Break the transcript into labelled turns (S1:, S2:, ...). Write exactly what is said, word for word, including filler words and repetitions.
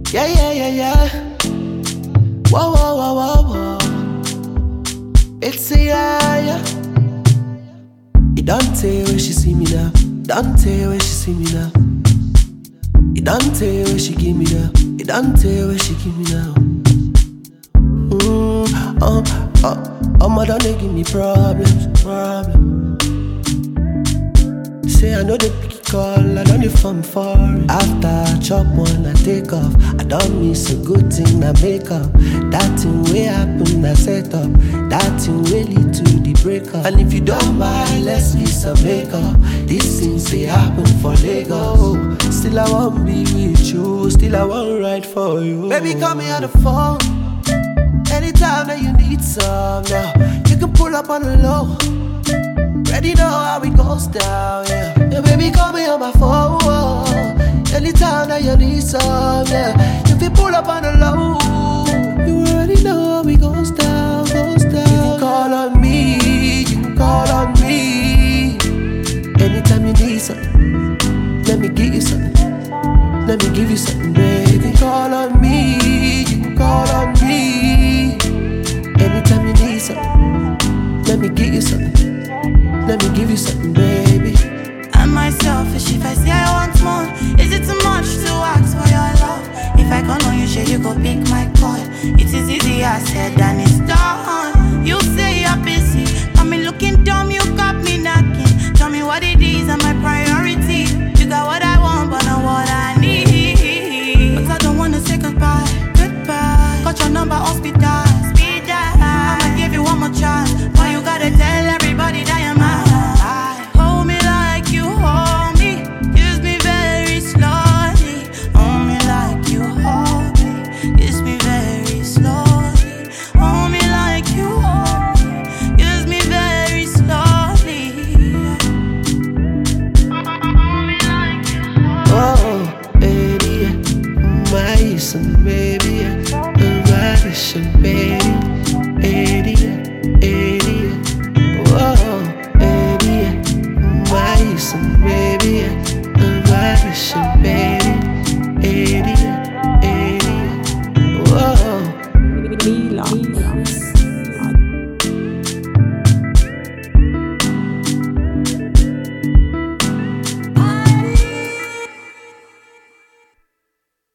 S1: Yeah, yeah, yeah, yeah. Whoa, whoa, whoa, whoa, whoa. It's a yeah, yeah. It don't tell when she see me now. Don't tell when she see me now. It don't tell when she give me now. It don't tell when she give me now. Mm, oh, oh, oh, my don't they give me problems, problems. Say I know the picky call, I don't need fun for it. After I chop one, I take off. I don't miss a good thing, I make up. That thing will happen, I set up. That thing will lead to the breakup. And if you don't mind, let's miss a makeup. These things they happen for Lagos. Still I won't be with you, still I won't ride for you. Baby, call me on the phone anytime that you need some. Now you can pull up on the low. Ready know how it goes down, yeah. Yeah, baby, call me on my phone, oh. Anytime that you need some, yeah. If you pull up on the low, you already know how it goes down, goes down. You can call on me, you can call on me. Anytime you need something, let me give you something. Let me give you something, baby. You can call on me, you can call on me. Anytime you need something, let me give you something. Let me give you something, baby.
S2: Am I selfish if I say I want more? Is it too much to ask for your love? If I call on you, sure you go pick my call. It is easier said than it's done. You say you're busy, got me looking dumb, you got me knocking. Tell me what it is and my priority. You got what I want, but not what I need. But I don't wanna say goodbye, goodbye. Got your number, hospital, speed dial. I'ma give you one more chance. Why you gotta tell everybody that you're mine?
S1: Listen, baby, a listen, baby, idiot, idiot. Whoa, idiot, my listen, baby, a listen, baby, idiot, idiot. Whoa.